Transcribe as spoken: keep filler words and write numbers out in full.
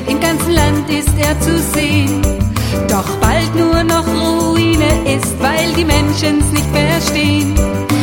Lichtern, im ganzen Land ist er zu sehen. Doch bald nur noch Ruine ist, weil die Menschen's nicht verstehen.